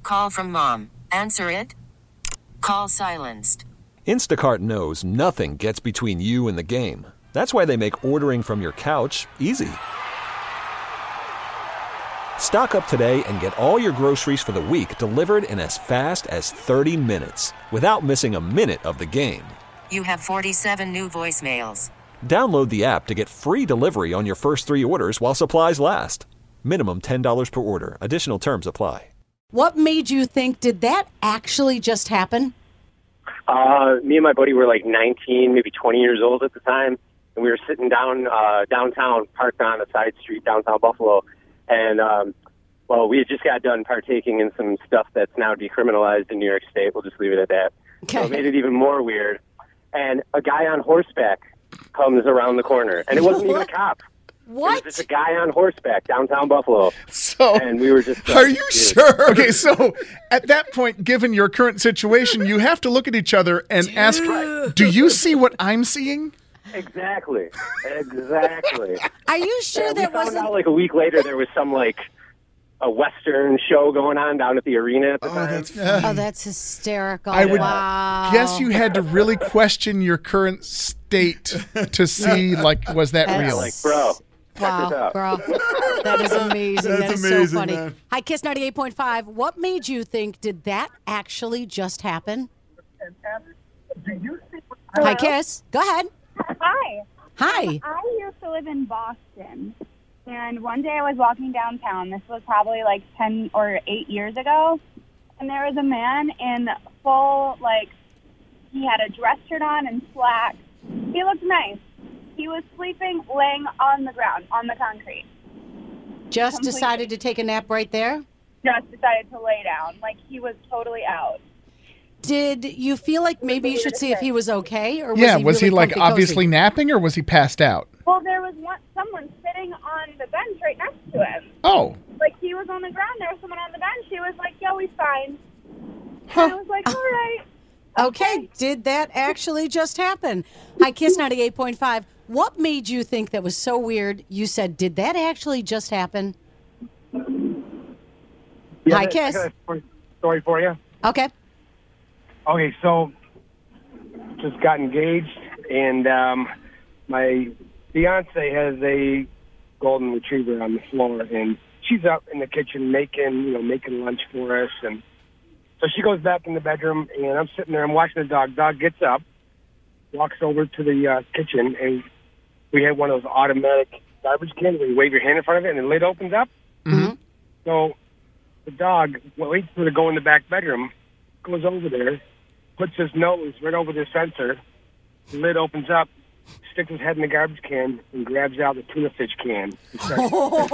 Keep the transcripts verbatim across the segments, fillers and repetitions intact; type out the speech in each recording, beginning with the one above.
Call from mom. Answer it. Call silenced. Instacart knows nothing gets between you and the game. That's why they make ordering from your couch easy. Stock up today and get all your groceries for the week delivered in as fast as thirty minutes without missing a minute of the game. You have forty-seven new voicemails. Download the app to get free delivery on your first three orders while supplies last. Minimum ten dollars per order. Additional terms apply. What made you think, did that actually just happen? Uh, me and my buddy were like nineteen, maybe twenty years old at the time, and we were sitting down uh, downtown, parked on a side street downtown Buffalo, and, um, well, we had just got done partaking in some stuff that's now decriminalized in New York State. We'll just leave it at that. Okay. So it made it even more weird. And a guy on horseback comes around the corner, and it wasn't even a cop. What? It was just a guy on horseback downtown Buffalo. So, and we were just. Uh, are you dude. sure? Okay, so at that point, given your current situation, you have to look at each other and Dude. ask, "Do you see what I'm seeing?" Exactly. Exactly. Are you sure And we that found wasn't... out like a week later there was some like a Western show going on down at the arena at the Oh, time. that's funny. Oh, that's hysterical. I would wow. guess you had to really question your current state to see, like, was that That's- real? Like, bro. check this Wow, out. bro. That is amazing. That's that is amazing, so funny. man. Hi, Kiss ninety-eight point five. What made you think, did that actually just happen? Hi, Kiss. Go ahead. Hi. Hi. I used to live in Boston, and one day I was walking downtown. This was probably like ten or eight years ago, and there was a man in full, like, he had a dress shirt on and slacks. He looked nice. He was sleeping, laying on the ground, on the concrete. Just Completely. decided to take a nap right there? Just decided to lay down. Like, he was totally out. Did you feel like maybe you should see if he was okay? Or was Yeah, he was really he, like, comfy cozy? obviously napping, or was he passed out? Well, there was one, someone sitting on the bench right next to him. Oh. Like, he was on the ground. There was someone on the bench. He was like, yo, he's fine. Huh. And I was like, all right. Okay, did that actually just happen? Hi, Kiss ninety-eight point five. What made you think that was so weird? You said, did that actually just happen? Yeah, Hi, I Kiss. got a story- story for you. Okay. Okay, so just got engaged, and um, my fiance has a golden retriever on the floor, and she's up in the kitchen making, you know, making lunch for us, and so she goes back in the bedroom, and I'm sitting there, I'm watching the dog. Dog gets up, walks over to the uh, kitchen, and we have one of those automatic garbage cans where you wave your hand in front of it, and the lid opens up. Mm-hmm. So the dog waits for her to go in the back bedroom, goes over there, puts his nose right over the sensor, the lid opens up, sticks his head in the garbage can, and grabs out the tuna fish can. And starts-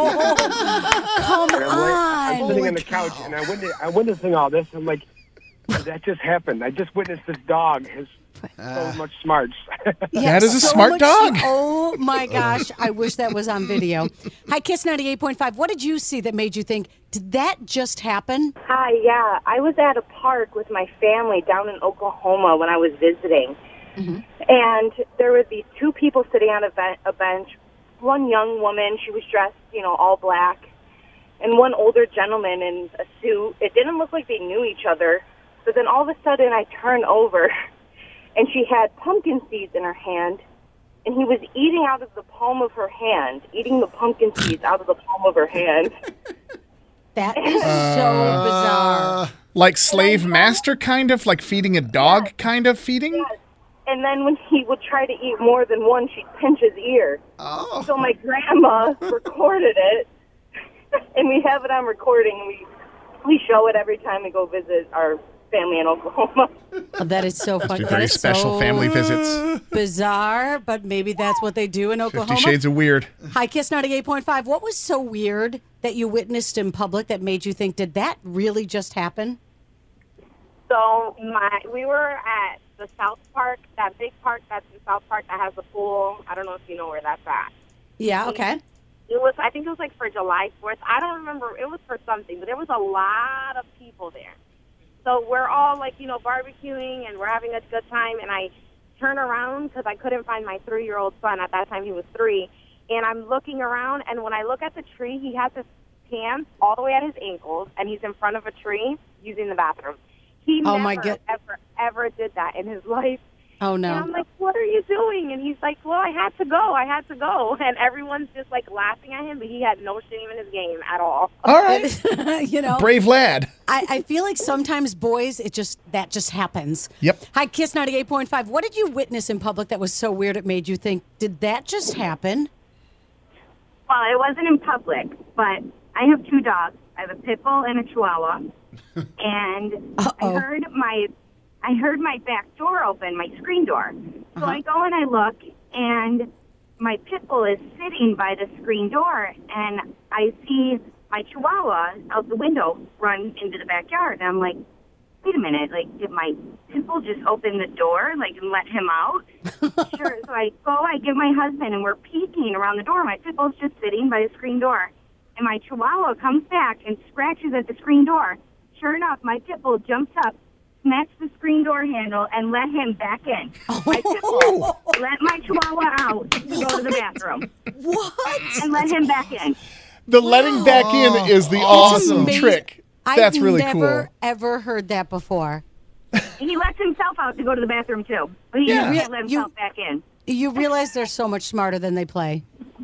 Come and I'm, like, I'm on. sitting on the couch, and I witness, I'm witnessing all this. I'm like, that just happened. I just witnessed this dog has so much smarts. That is a so smart much- dog. Oh, my gosh. I wish that was on video. Hi, Kiss ninety-eight point five. What did you see that made you think, did that just happen? Hi, yeah. I was at a park with my family down in Oklahoma when I was visiting. Mm-hmm. And there were these two people sitting on a, ben- a bench. One young woman, she was dressed, you know, all black. And one older gentleman in a suit. It didn't look like they knew each other. But then all of a sudden I turn over, and she had pumpkin seeds in her hand. And he was eating out of the palm of her hand, eating the pumpkin seeds out of the palm of her hand. That is so bizarre. Like slave master kind of? Like feeding a dog kind of feeding? Yes. And then when he would try to eat more than one, she'd pinch his ear. Oh. So my grandma recorded it, and we have it on recording, and we we show it every time we go visit our family in Oklahoma. Oh, that is so funny. Two That very is special so family visits. Bizarre, but maybe that's what they do in Oklahoma. Fifty Shades of Weird. Hi, Kiss ninety-eight point five. What was so weird that you witnessed in public that made you think, did that really just happen? So my we were at the South Park, that big park that's in South Park that has a pool. I don't know if you know where that's at. Yeah, okay. It was, I think it was like for July fourth. I don't remember. It was for something, but there was a lot of people there. So we're all like, you know, barbecuing and we're having a good time. And I turn around because I couldn't find my three-year-old son. At that time, he was three. And I'm looking around, and when I look at the tree, he has this pants all the way at his ankles, and he's in front of a tree using the bathroom. He Oh, never, my God. ever, ever did that in his life. Oh, And no. I'm like, what are you doing? And he's like, well, I had to go. I had to go. And everyone's just, like, laughing at him, but he had no shame in his game at all. All right. you know, Brave lad. I, I feel like sometimes boys, it just, that just happens. Yep. Hi, Kiss ninety-eight point five. What did you witness in public that was so weird it made you think, did that just happen? Well, it wasn't in public, but I have two dogs. I have a pit bull and a chihuahua. And I Uh-oh. heard my I heard my back door open, my screen door. So Uh-huh. I go and I look, and my pit bull is sitting by the screen door, and I see my chihuahua out the window run into the backyard. And I'm like, wait a minute, like, did my pit bull just open the door, like, and let him out? Sure. So I go, I give my husband, and we're peeking around the door. My pit bull's just sitting by the screen door. And my chihuahua comes back and scratches at the screen door. Sure enough, my pit bull jumps up, snatched the screen door handle, and let him back in. My pit bull let my chihuahua out to go to the bathroom. What? And let him back in. The letting back in is the awesome amazing. trick. That's I've really never, cool. ever heard that before. He lets himself out to go to the bathroom, too. But he Yeah. can't let himself You- back in. You realize they're so much smarter than they play.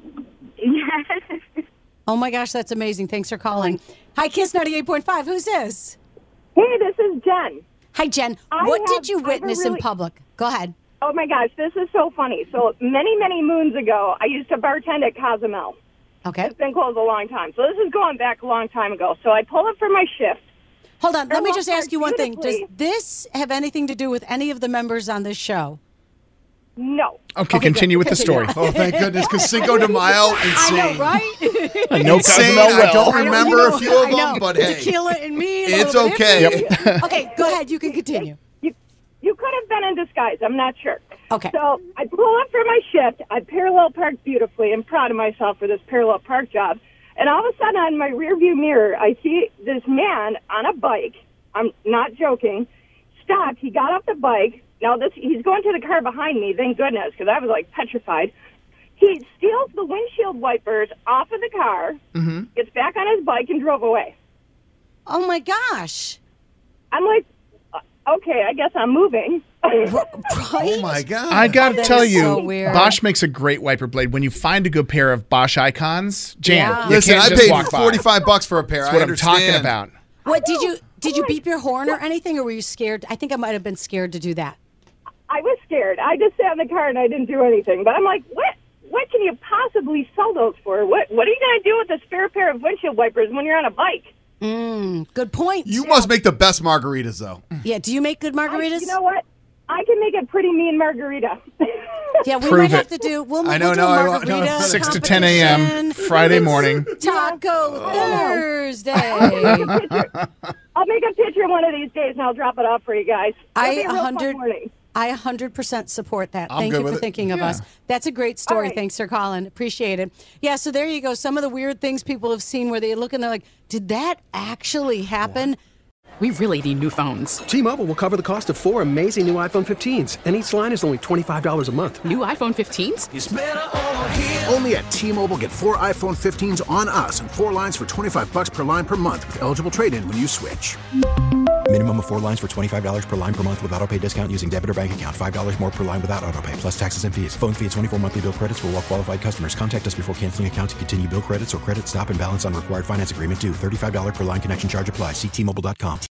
Yes. Oh, my gosh, that's amazing. Thanks for calling. Hi, Kiss ninety-eight point five. Who's this? Hey, this is Jen. Hi, Jen. I what have- did you I have a witness in really- public? Go ahead. Oh my gosh, this is so funny. So many, many moons ago, I used to bartend at Cozumel. Okay. It's been closed a long time. So this is going back a long time ago. So I pull up for my shift. Hold on. Let me Well, just ask you one thing. Does beautifully. this have anything to do with any of the members on this show? No. Okay, continue with the story. Oh, thank goodness, because Cinco de Mayo, insane. I know, right? I know Insane. Cozumel I well. don't I know, remember you know, a few of I know. them, but hey, Tequila and me. a it's little bit okay. iffy. Okay, go ahead. You can continue. You, you could have been in disguise. I'm not sure. Okay. So I pull up for my shift. I parallel park beautifully. I'm proud of myself for this parallel park job. And all of a sudden, on my rearview mirror, I see this man on a bike. I'm not joking. Stopped. He got off the bike. Now this, he's going to the car behind me. Thank goodness, because I was like petrified. He steals the windshield wipers off of the car, Mm-hmm. gets back on his bike, and drove away. Oh, my gosh. I'm like, uh, okay, I guess I'm moving. Oh my God! I got to That tell is you, so weird. Bosch makes a great wiper blade. When you find a good pair of Bosch icons, Jan, Yeah. you Listen, can't I just paid walk by. forty-five bucks for a pair. That's I what I'm understand. talking about. What did you did you beep your horn or anything, or were you scared? I think I might have been scared to do that. I was scared. I just sat in the car and I didn't do anything. But I'm like, what? What can you possibly sell those for? What What are you going to do with a spare pair of windshield wipers when you're on a bike? Mm, good point. You must make the best margaritas, though. Yeah. Do you make good I, margaritas? you know what? I can make a pretty mean margarita. Yeah, we Prove might have it. to do. We'll, I know, we'll do no, a I won't- no, margarita no. six to ten a.m. competition. Friday It's morning. Taco Thursday. I'll make a picture one of these days and I'll drop it off for you guys. It'll I be a real fun 100 morning. I one hundred percent support that. I'm Thank good you for with it. thinking of Yeah. us. That's a great story. All right. Thanks for calling. Appreciate it. Yeah, so there you go. Some of the weird things people have seen where they look and they're like, did that actually happen? We really need new phones. T-Mobile will cover the cost of four amazing new iPhone fifteens, and each line is only twenty-five dollars a month. New iPhone fifteens? Only at T-Mobile, get four iPhone fifteens on us and four lines for twenty-five bucks per line per month with eligible trade-in when you switch. Minimum of four lines for twenty-five dollars per line per month with autopay discount using debit or bank account. five dollars more per line without autopay, plus taxes and fees. Phone fee at twenty-four monthly bill credits for well-qualified customers. Contact us before canceling account to continue bill credits or credit stop and balance on required finance agreement due. thirty-five dollars per line connection charge applies. See T Mobile dot com.